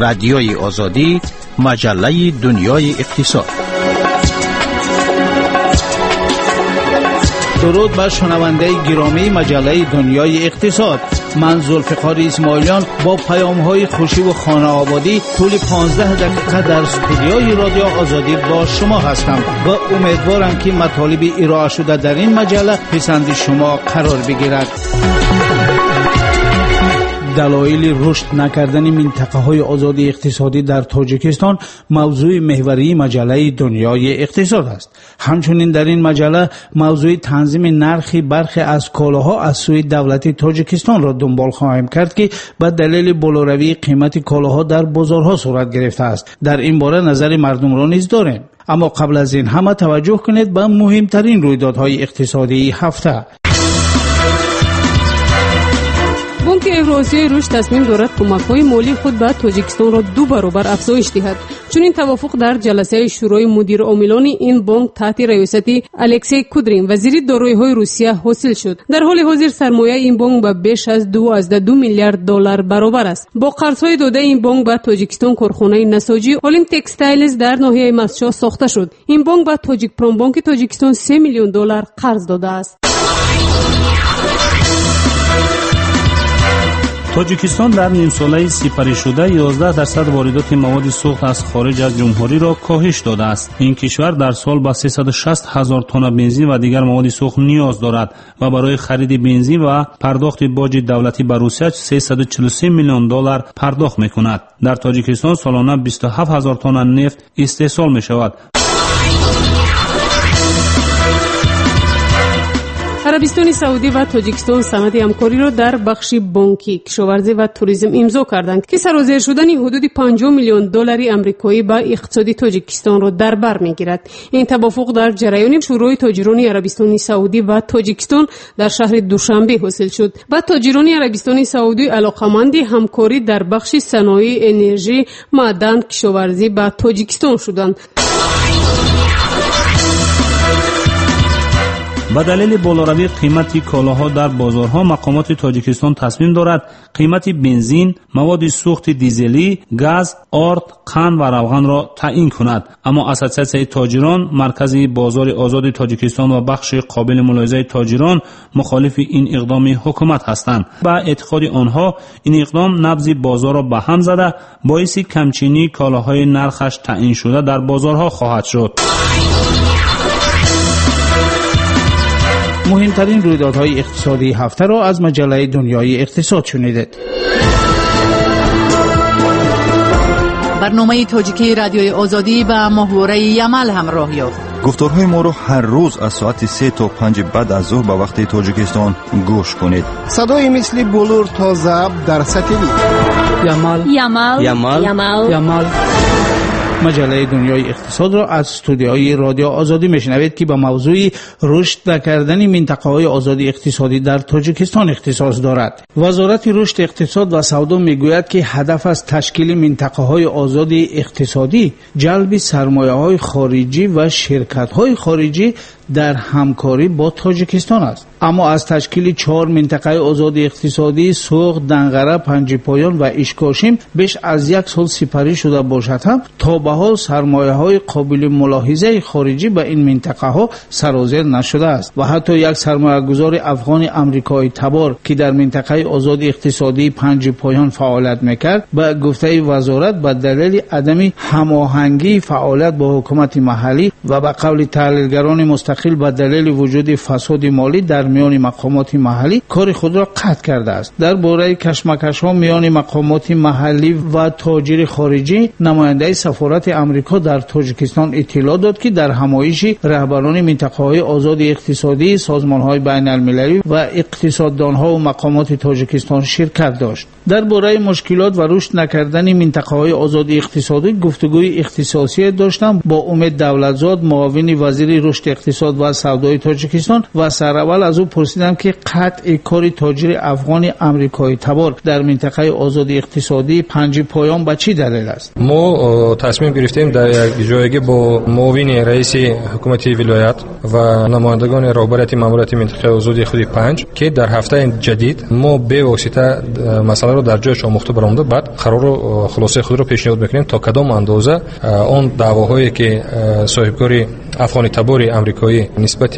رادیوی آزادی، مجله دنیای اقتصاد. درود بر شنونده گرامی مجله دنیای اقتصاد. من ذوالفقار اسماعیلیان با پیام‌های خوشی و خانه آبادی طول 15 دقیقه در استودیوی رادیو آزادی با شما هستم و امیدوارم که مطالب ارائه شده در این مجله پسند شما قرار بگیرد. دلایل رشد نکردن منطقه‌های آزاد اقتصادی در تاجیکستان موضوع محوری مجله دنیای اقتصاد است. همچنین در این مجله موضوع تنظیم نرخ برخی از کالاها از سوی دولت تاجیکستان را دنبال خواهیم کرد که به دلیل بالاروی قیمت کالاها در بازارها صورت گرفته است. در این باره نظر مردم را نیز داریم. اما قبل از این همه توجه کنید به مهمترین رویدادهای اقتصادی هفته. بانک اوراسیای رشد تصمیم دارد کمک‌های مالی خود به تاجیکستان را 2 برابر افزایش دهد. چون این توافق در جلسه شورای مدیر عاملان این بانک تحت رئیست الکسی کودرین وزیر دارایی‌های روسیه حاصل شد. در حال حاضر سرمایه این بانک به بیش از 2 میلیارد دلار برابر است. با قرض‌های داده این بانک به تاجیکستان کارخانه نساجی اولیم تکستایلز در ناحیه مسجد ساخته شد. این بانک به تاجیک پروم بانک تاجیکستان 3 میلیون دلار قرض داده است. تاجیکستان در نیم ساله سپری شده 11% واردات مواد سوخت از خارج از جمهوری را کاهش داده است. این کشور در سال به 360,000 تن بنزین و دیگر مواد سوخت نیاز دارد و برای خرید بنزین و پرداخت باج دولتی به روسیه 343 میلیون دلار پرداخت می‌کند. در تاجیکستان سالانه 27,000 تن نفت استحصال می‌شود. عربستان سعودی و تاجیکستان سند همکاری را در بخش بانکی، کشاورزی و توریسم امضا کردند که سرازیر شدن حدود 50 میلیون دلار آمریکایی به اقتصاد تاجیکستان را در بر میگیرد. این توافق در جریان شورای تاجران عربستان سعودی و تاجیکستان در شهر دوشنبه حاصل شد. و تاجران عربستان سعودی علاقمند همکاری در بخش صنایع انرژی، معدن، کشاورزی به تاجیکستان شدند. به دلیل بالاروی قیمت کالاها در بازارها مقامات تاجیکستان تصمیم دارد قیمت بنزین، مواد سوخت دیزلی، گاز، آرد، قند و روغن را تعیین کند. اما اساسیاسیون تاجران، مرکز بازار آزاد تاجیکستان و بخش قابل ملاحظه تاجران مخالف این اقدام حکومت هستند. با اعتقاد آنها این اقدام نبض بازار را به هم زده باعث کمچینی کالاهای نرخش تعیین شده در بازارها خواهد شد. مهمترین رویدادهای اقتصادی هفته را از مجله دنیای اقتصاد شنیدید. برنامه تاجیکی رادیوی آزادی با محوره یمل همراه یافت. گفتارهای ما را هر روز از ساعت 3 تا 5 بعد از ظهر به وقت تاجیکستان گوش کنید. صدای مثل بلور تا ضبط در ساتلیت. یمل. مجله دنیای اقتصاد را از استودیوی رادیو آزادی میشنوید که به موضوع رشد نکردن منطقه‌های آزاد اقتصادی در تاجیکستان اختصاص دارد. وزارت رشد اقتصاد و سودا میگوید که هدف از تشکیل منطقه‌های آزاد اقتصادی جلب سرمایه‌های خارجی و شرکت‌های خارجی در همکاری با تاجیکستان است. اما از تشکیل 4 منطقه آزاد اقتصادی سوق، دنغره، پنجپایان و اشکاشیم بیش از 1 سال سپری شده باشد هم تا به حال سرمایه‌های قابل ملاحظه خارجی به این منطقه‌ها سرازیر نشده است و حتی یک سرمایه‌گذار افغان آمریکایی تبار که در منطقه آزاد اقتصادی پنجپایان فعالیت می‌کرد به گفته وزارت به دلیل عدم هماهنگی فعالیت با حکومت محلی و به قول تحلیلگران مستقل به دلیل وجود فساد مالی در میان مقامات محلی کار خود را قطع کرده است. درباره کشمکش‌ها میان مقامات محلی و تاجر خارجی نماینده سفارت آمریکا در تاجیکستان اطلاع داد که در همایش رهبران منطقه‌های آزاد اقتصادی، سازمان‌های بین‌المللی و اقتصاددان‌ها و مقامات تاجیکستان شرکت داشت. درباره مشکلات و رشد نکردن منطقه‌های آزاد اقتصادی گفتگوی اختصاصی داشتم با امید دولتزاد، معاون وزیر رشد اقتصاد و سودای تاجیکستان و سراول از او پرسیدم که قطع کار تاجر افغان آمریکایی تبار در منطقه آزاد اقتصادی پنجپایان به چی دلیل است؟ ما تصمیم تصمیم گرفتیم در یک جایگی با معاون رئیس حکومت ولایت و نمایندگان رهبری ماموریت منطقه آزادی خودی 5 که در هفته جدید ما به واسطه مسئله رو در جایش آموخته برآورده، بعد قرار خلاصه خود رو پیشنهاد میکنیم تا کدام اندازه اون دعواهایی که صاحبکاری افغانی تباری آمریکایی نسبت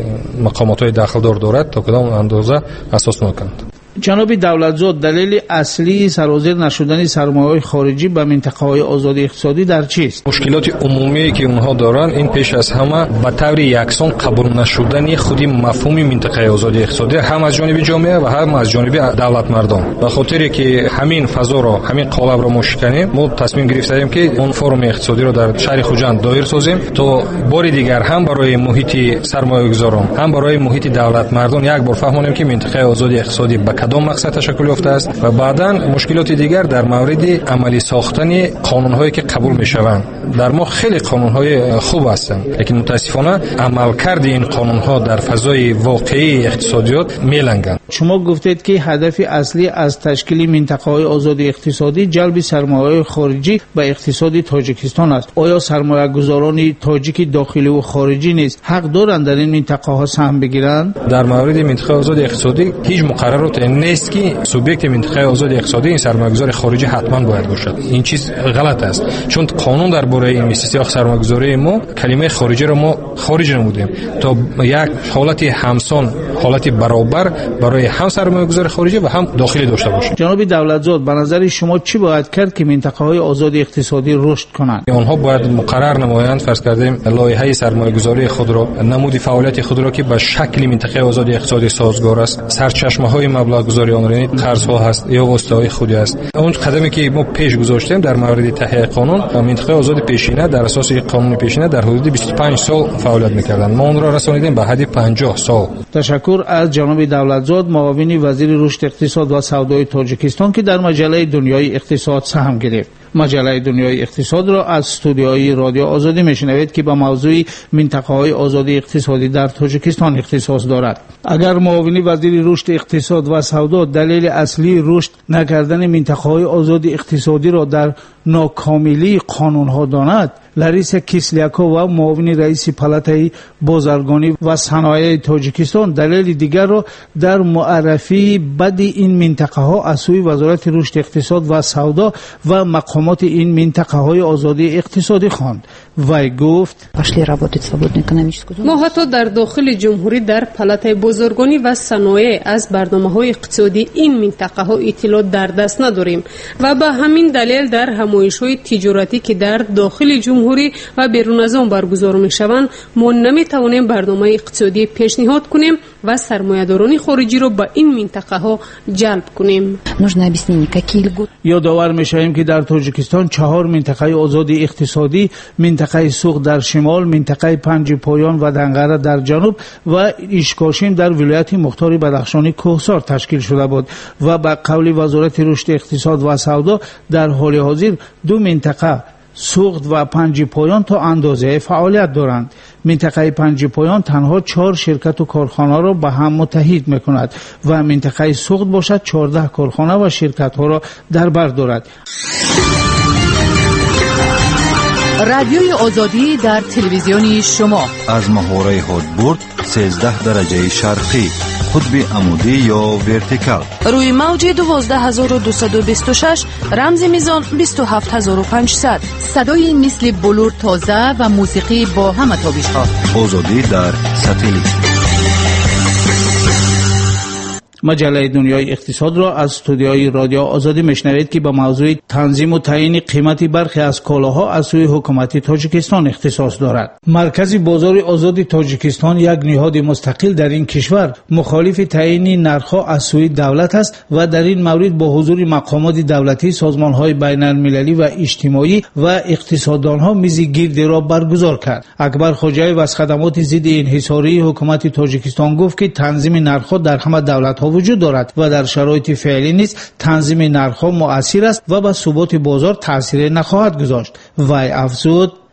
مقامات داخلدار دارد تا کدام اندازه اساس نکنند. جناب دولتزاد، دلیل اصلی سرازیر نشدن سرمایه‌های خارجی به منطقه‌های آزادی اقتصادی در چیست؟ مشکلات عمومی که اونها دارن این پیش از همه به طور یکسان قبول نشدن خودی مفهوم منطقه آزادی اقتصادی هم از جانب جامعه و هم از جانب دولت مردم. به خاطر که همین فضا رو، همین قالب رو مشکنیم، ما تصمیم گرفتیم که اون فروم اقتصادی رو در شهر خوجند دایر سازیم تا بار دیگر هم برای محیط سرمایه‌گذاران هم برای محیط دولت مردم یک بار فهمونیم که منطقه آزادی اقتصادی کدام مقصد تشکل یافته است و بعداً مشکلات دیگر در مورد عملی ساختن قانون‌هایی که قبول می‌شوند. در ما خیلی قانون‌های خوب هستند، لیکن متأسفانه عملکرد این قانون‌ها در فضای واقعی اقتصادیات میلنگند. شما گفتید که هدف اصلی از تشکیل منطقه‌های آزادی اقتصادی جلب سرمایه‌های خارجی به اقتصاد تاجیکستان است. آیا سرمایه‌گذاران تاجیک داخلی و خارجی نیز حق دارند در این منطقه‌ها سهم بگیرند؟ در مورد منطقه آزادی اقتصادی هیچ مقررات نیست که سوبیکت منطقه آزادی اقتصادی این سرمایه‌گذار خارجی حتما باید باشد. این چیز غلط است، چون قانون درباره این سیاق سرمایه‌گذاری ما کلمه خارجی را ما خارج نمودیم تا یک حالت همسان، حالت برابر برای هم سرمایه‌گذار خارجی و هم داخلی داشته باشه. جناب دولتزاد، به نظر شما چی باید کرد که منطقه‌های آزادی اقتصادی رشد کنند؟ آنها باید مقرر نمایند، فرض کردیم لایحه سرمایه‌گذاری خود را، نمود فعالیت خود را که به شکل منطقه آزادی اقتصادی سازگار است، سرچشمه‌های مبلغ گذاری آن یعنی قرض‌ها هست یا واسطه‌های خودی است. اون قدمی که ما پیش گذاشتیم در مورد تهیه قانون، منطقه آزادی پیشینه در اساس یک قانون پیشینه در حدود 25 سال فعالیت می‌کردند. ما اون را رسانیدیم به حد 50 سال. تشکر از جناب دولتزاد، معاون وزیر رشد اقتصاد و سودای تاجیکستان که در مجله دنیای اقتصاد سهم گرفت. مجله دنیای اقتصاد را از استودیوهای رادیو آزادی میشنوید که با موضوع منطقه‌های آزادی اقتصادی در تاجیکستان اختصاص دارد. اگر معاون وزیر رشد اقتصاد و سودا دلیل اصلی رشد نکردن منطقه‌های آزادی اقتصادی را در ناکاملی قانون‌ها داند، لاریسا کیسلیاکووا معاون رئیس پالاتای بازرگانی و صنایع تاجیکستان دلیل دیگر را در معرفی بد این منطقه‌ها از سوی وزارت رشد اقتصاد و سودا و مقامات این منطقه‌های آزادی اقتصادی خواند. وی گفت: ما حتی در داخل جمهوری در پالاتای بازرگانی و صنایع از برنامه‌های اقتصادی این منطقه‌ها اطلاعات در دست نداریم و به همین دلیل در همایش‌های تجارتی که در داخل جمهوری و بیرون از آن برگزار می‌شوند ما نمی‌توانیم برنامه اقتصادی پیشنهاد کنیم و سرمایه‌داران خارجی را به این منطقه‌ها جلب کنیم. یادآور می‌شویم که در تاجیکستان 4 منطقه آزادی اقتصادی، منطقه سوق در شمال، منطقه پنج پایان و دنقره در جنوب و ایشکاشیم در ولایت مختار بدخشانی کوهسار تشکیل شده بود و به قول وزارت رشد اقتصاد و سودا در حال حاضر 2 منطقه سوق و پنج پایان تا اندازه فعالیت دارند. منطقه پنج پایان تنها 4 شرکت و کارخانه را به هم متحد می‌کند و منطقه سوق باشد 14 کارخانه و شرکت ها را در بر دارد. رادیوی آزادی در تلویزیونی شما از محوره هادبورد 13 درجه شرقی، قطب عمودی یا ورتیکال، روی موج 12226 رمز میزان 27500. صدای مثل بلور تازه و موسیقی با همه تابش‌ها. آزادی در ساتلیت. مجله دنیای اقتصاد را از استودیوهای رادیو آزادی میشنوید که با موضوع تنظیم و تعیین قیمت برخی از کالاها از سوی حکومت تاجیکستان اختصاص دارد. مرکز بازار آزاد تاجیکستان، یک نهاد مستقل در این کشور، مخالف تعیین نرخ‌ها از سوی دولت است و در این مورد با حضور مقامات دولتی، سازمان‌های بین‌المللی و اجتماعی و اقتصاددان‌ها میز گردی را برگزار کرد. اکبر خوجایف از خدمات ضد انحصاری حکومت تاجیکستان گفت که تنظیم نرخ‌ها در همه دولت‌ها وجود دارد و در شرایط فعلی نیز تنظیم نرخ‌ها مؤثر است و به ثبات بازار تأثیر نخواهد گذاشت. وی افزود: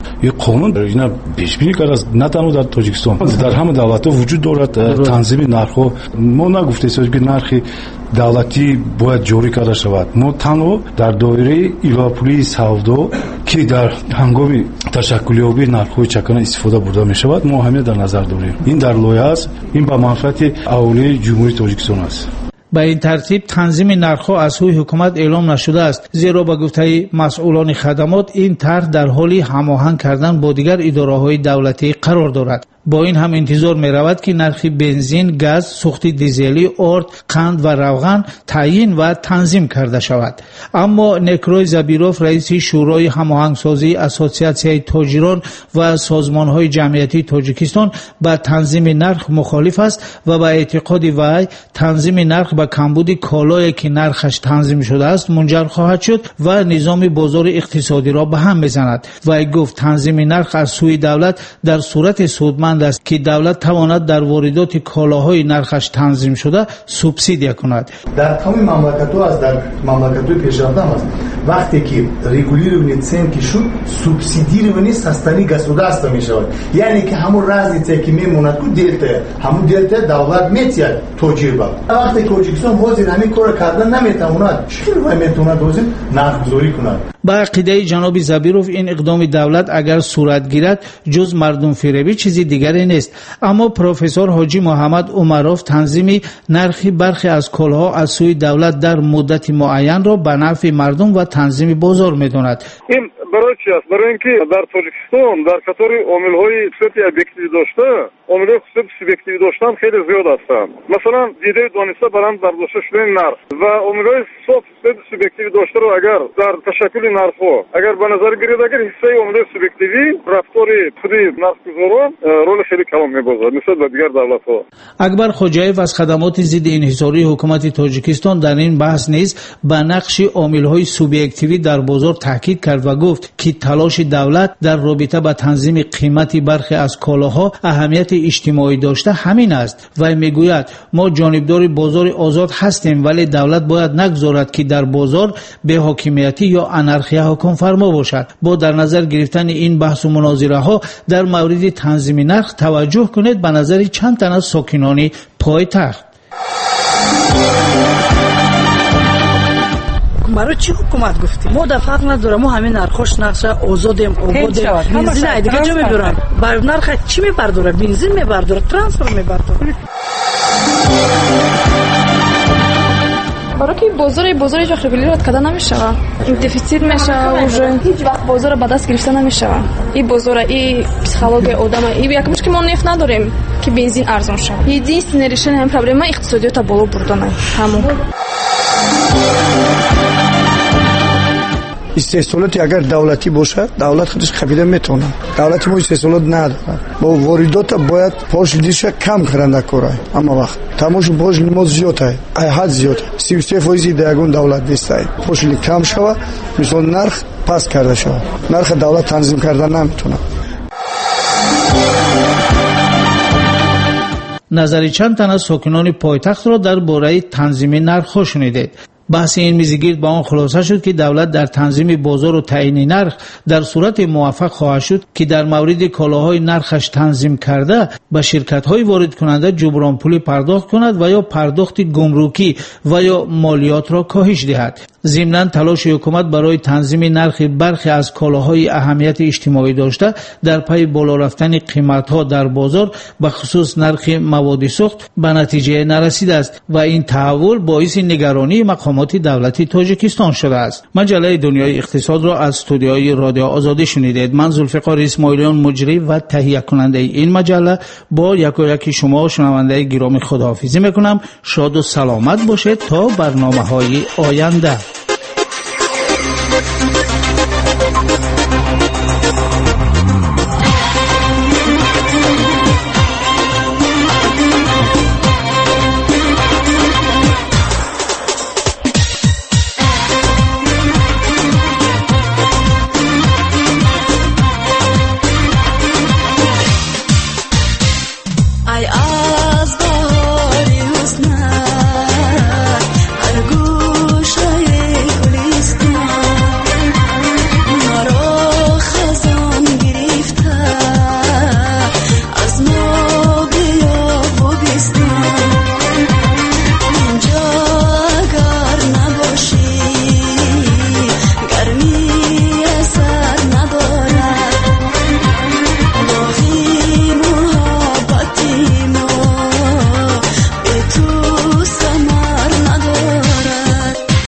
این قانون اینا پیش بینی کرده است، نه تنها در تاجیکستان، در همه دولت‌ها وجود دارد تنظیم نرخ‌ها. ما نگفتیم که نرخ دولتی باید جاری کرده شود. ما تنها در دایره ایواپولی سودا که در هنگام تشکلیابی نرخ‌های چکانه استفاده برده می شود ما همه در نظر داریم. این در لایحه است، این به منفعت اهالی جمهوری تاجیکستان است. به این ترتیب تنظیم نرخ‌ها از سوی حکومت اعلام نشده است، زیرا به گفته مسئولان خدمات این طرح در حال هماهنگ کردن با دیگر اداره‌های دولتی قرار دارد. با این هم انتظار می رود که نرخ بنزین، گاز، سوخت دیزلی، آرد، قند و روغن تعیین و تنظیم کرده شود. اما نکروی زبیروف رئیس شورای هماهنگسازی اسوسیاسیون تاجران و سازمان‌های جمعیتی تاجیکستان به تنظیم نرخ مخالف است و به اعتقاد وی تنظیم نرخ به کمبود کالایی که نرخش تنظیم شده است منجر خواهد شد و نظام بازار اقتصادی را به هم می‌زند. وی گفت تنظیم نرخ از سوی دولت در صورت سودمند است که دولت تواند در واردات کالاهای نرخش تنظیم شده سوبسیدیا کند. در تمام مملکت‌ها از در مملکت‌های پیشرفته است وقتی که رگولирование цен که شد سوبسیدирование со стороны государства میشود، یعنی که همون رازی که میموند که دلتا همون دلتا دولت میتیاد توجیه با وقتی که تاجیکستان وزیر همین کار کردن نمیتواند چطور میتواند وزیر نرخ‌گذاری کند. با عقیده جناب زبیروف این اقدام دولت اگر صورت گیرد جز مردم فریبی چیزی دیگری نیست. اما پروفسور حاجی محمد عمروف تنظیم نرخ برخی از کالاها از سوی دولت در مدت معین را به نفع مردم و تنظیم بازار می‌داند. این برای چی است؟ برای اینکه در تاجیکستان در قطار عامل‌های خصوصی ابجکتیو داشته، عامل‌های خصوصی سوبجکتیو داشتن خیلی زیاد هستند. مثلا دیده دانسته برام برداشته شده نرخ و عامل‌های سوبجکتیو داشته رو اگر در تشکل نرخ‌ها اگر به نظر گیرید، اگر حصه عامل‌های سوبجکتیوی رفتار خودی نرخ‌گذاران رول خیلی کلان می‌بازد نسبت به دیگر دولت‌ها. اکبر خوجایف از خدمات ضد انحصاری حکومت تاجیکستان در این بحث نیز به نقش عامل‌های سوبجکتیوی در بازار تاکید کرد و گفت که تلاش دولت در رابطه با تنظیم قیمت برخی از کالاها اهمیت اجتماعی داشته همین است. و میگوید ما جانبدار بازار آزاد هستیم، ولی دولت باید نگذارد که در بازار به حاکمیتی یا انارخی حکم فرما باشد. با در نظر گرفتن این بحث و مناظره ها در مورد تنظیم نرخ توجه کنید به نظر چند تن از ساکنان پایتخت. برای چی حکومت گفتی؟ ما دفعه نداره، ما همین نرخش نقشه آزادیم، آبادیم، بنزین دیگه جا میبرن. بر نرخ چی میبرداره؟ بنزین میبرداره، ترانسفر میبرداره. برای که بازار جا رگولیرovat کرده نمیشه، این دفیسیت میشه و هیچ وقت بازار به دست گرفته نمیشه. این بازار این پسیخولوژی آدم این یک مشکل ما نفت نداریم که بنزین ارزان شه. единственное решение این проблема اقتصادیات بالا بردن همون. استحصالات اگر دولتی باشه دولت خودش خریده میتونه. دولت ما استحصالات نداره. با واردات باید پاشلیش کم کرنده کاره. اما وقت تماش پاشلی زیاده. حد زیاده. 33% دیگون دولت دیسته. پاشلی کم شوه مثلا نرخ پس کرده شوه. نرخ دولت تنظیم کردن نمیتونه. نظری چند تن از ساکنان پایتخت را درباره تنظیم نرخ شنیدید. بحث این میزگرد با آن خلاصه شد که دولت در تنظیم بازار و تعیین نرخ در صورت موفق خواهد شد که در مورد کالاهای نرخش تنظیم کرده به شرکت‌های وارد کننده جبران پولی پرداخت کند و یا پرداخت گمرکی و یا مالیات را کاهش دهد. ضمناً تلاش حکومت برای تنظیم نرخ برخی از کالاهای اهمیت اجتماعی داشته در پی بالا رفتن قیمت‌ها در بازار به خصوص نرخ مواد سوخت به نتیجه نرسیده است و این تحول باعث نگرانی مقامات دولتی تاجیکستان شده است. مجله دنیای اقتصاد را از استودیوی رادیو آزادی شنیدید. من ذوالفقار اسماعیلیان مجری و تهیه کننده این مجله با یکی شما شنونده گرامی خداحافظی میکنم. شاد و سلامت باشید تا برنامه‌های آینده.